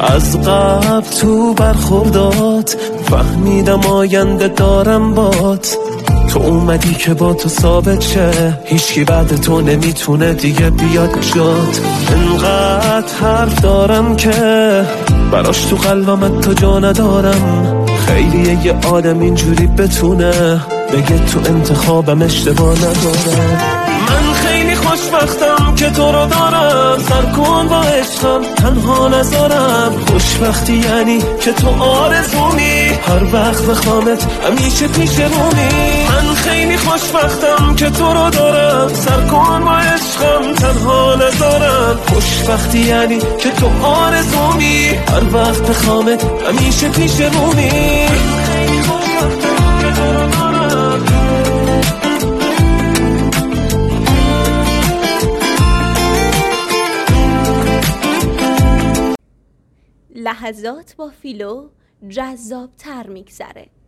از قبل تو برخوردات فهمیدم آینده دارم بات. تو اومدی که با تو ثابت شه، هیچکی بعد تو نمیتونه دیگه بیاد جات. انقدر حرف دارم که براش تو قلبم تو جا ندارم. خیلیه یه آدم اینجوری بتونه بگه تو انتخابم اشتباه ندارم. من خیلی خوشبختم که تو رو دارم، سر کن با عشقم تنها نذارم. خوشبختی یعنی که تو آرزومی، هر وقت بخوامت همیشه پیش رومی. من خیلی خوشبختم که تو رو دارم، سر کن با عشقم تنها نذارم. خوشبختی یعنی که تو آرزومی، هر وقت بخوامت همیشه پیش رومی. خیلی خوشبختم که تو رو دارم. لحظات با فیلو جذاب تر میگذره.